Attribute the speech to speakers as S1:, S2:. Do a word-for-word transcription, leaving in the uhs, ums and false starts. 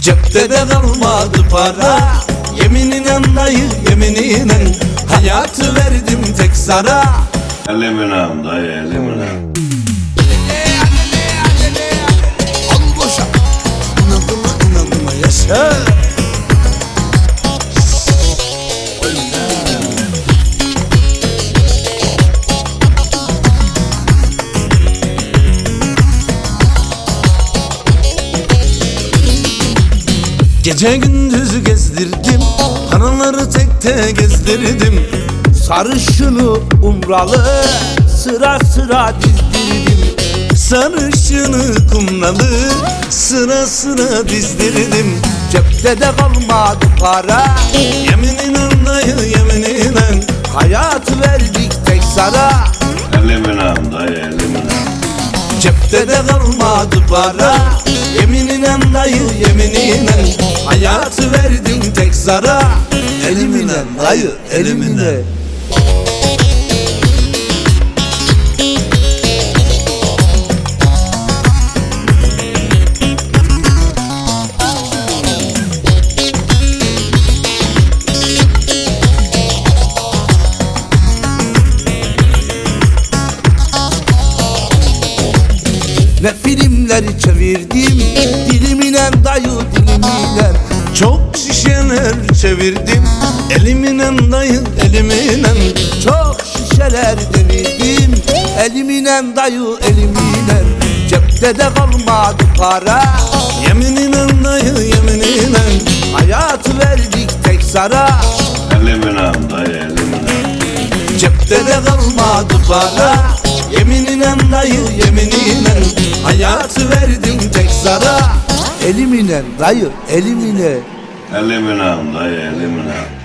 S1: Cepte de kalmadı para. Yemininen dayı yemininen, hayatı verdim tek sana.
S2: Elimine dayı elimine.
S1: Al boşa. İnandıma inandıma yaşa. Gece gündüz gezdirdim, panoları tekte gezdirdim. Sarışını umralı sıra sıra dizdirdim. Sarışını kumralı sıra sıra dizdirdim. Cepte de kalmadı para. Yemininen dayı yemininen, hayatı verdik tek sana.
S2: Elimine dayı elimine.
S1: Cepte de kalmadı para. Yemininen dayı yemininen, hayatı verdim tek zara. Eliminen dayı elimine. Ne filmleri çevirdim, diliminen dayı diliminen. Çok şişeler çevirdim, eliminen dayı eliminen. Çok şişeler devirdim, eliminen dayı eliminen. Cepte de kalmadı para. Yemininen dayı yemininen, hayatı verdik tek sana.
S2: Elimine dayı elimine.
S1: Cepte de kalmadı para. Yemininen dayı yemininen, hayatı verdim tek sana. Eliminen dayı elimine.
S2: Elimine dayı elimine.